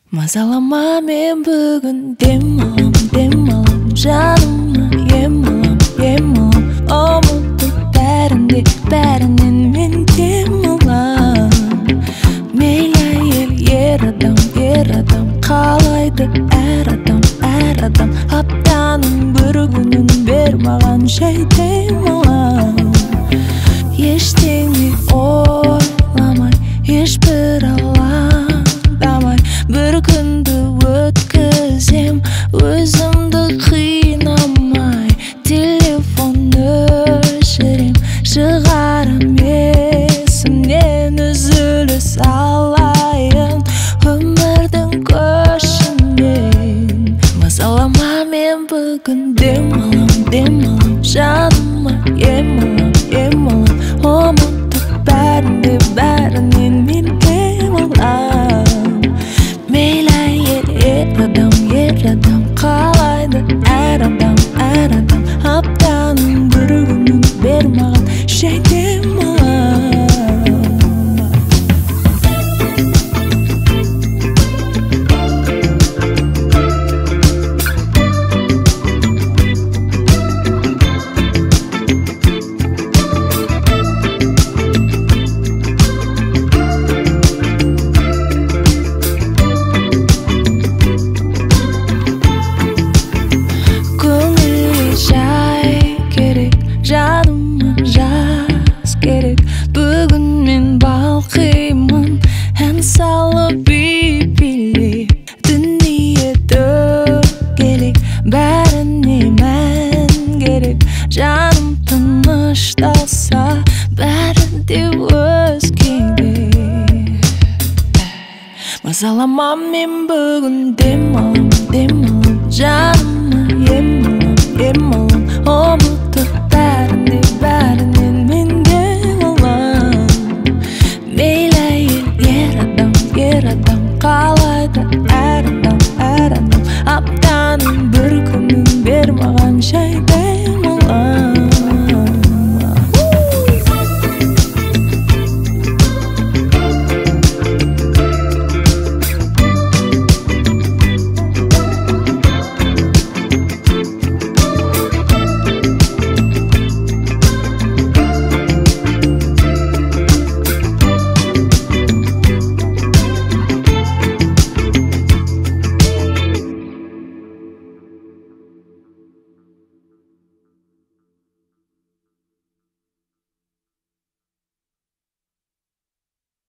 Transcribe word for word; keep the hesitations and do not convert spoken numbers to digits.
Мазалама мен бүгін дем алам, дем алам, жаныма ем алам, ем алам. Ұмытып бәрінде, бәрінен мен дем алам. Мейлі әйел, ер адам, ер адам, қалайды әр адам, әр адам. Аптаның бір күнін бер маған, жай дем алам. Ештеңе ойламай, ешбір алаңдамай, бір күнді өткізем, өзімді қинамай. Телефон өшірем, шығарам есімнен, үзіліс алайын өмірдің көшінен. Мазалама мен бүгін дем алам, дем алам, жаныма ем алам, ем алам. Ұмытып бәрінде, бәрінен мен дем алам. Мейлі әйел, ер адам, ер адам, қалайды әр адам, әр адам. Аптаның бір күнін бер маған, жай дем алам. Жаныма жас керек, бүгін мен балқимын, ән салып би-билеп. Дүние дөңгелек, бәріне мән керек. Жаным тынышталса, бәрінде өзгеге. Мазалама мен бүгін дем алам, дем алам, жаныма ем алам, ем алам. Ұмытып бәрінде, бәрінен мен дем алам. Мейлі әйел, ер адам, ер адам, қалайды